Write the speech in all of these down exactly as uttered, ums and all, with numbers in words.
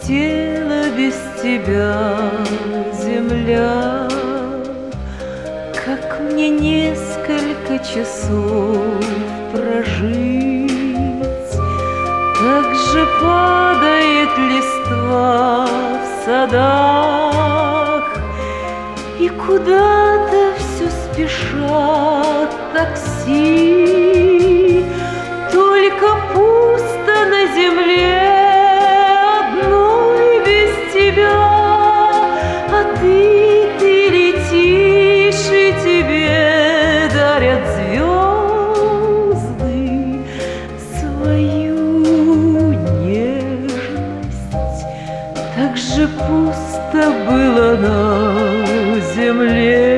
грустила без тебя земля. Как мне несколько часов прожить, так же падает листва в садах, и куда-то все спешат такси, только пусто на земле одной без тебя. А ты, ты летишь, и тебе дарят звезды свою нежность. Так же пусто было на земле,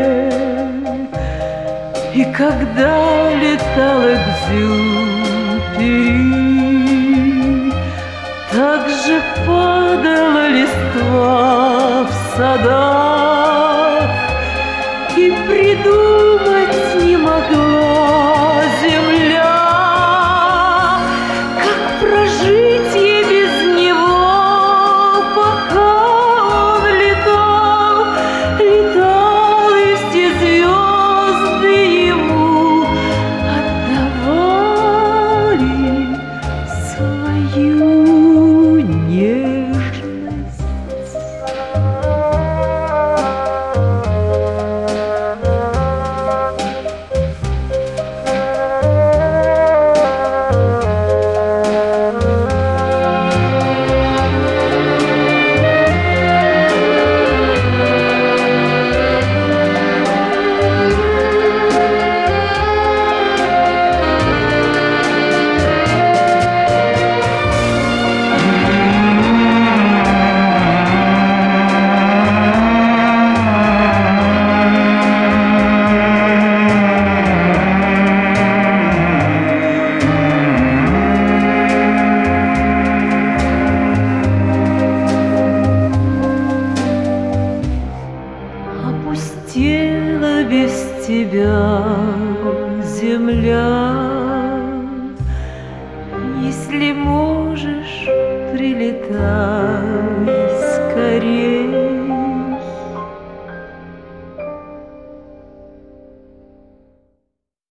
и когда летал Экзюпери, так же падала листва в садах.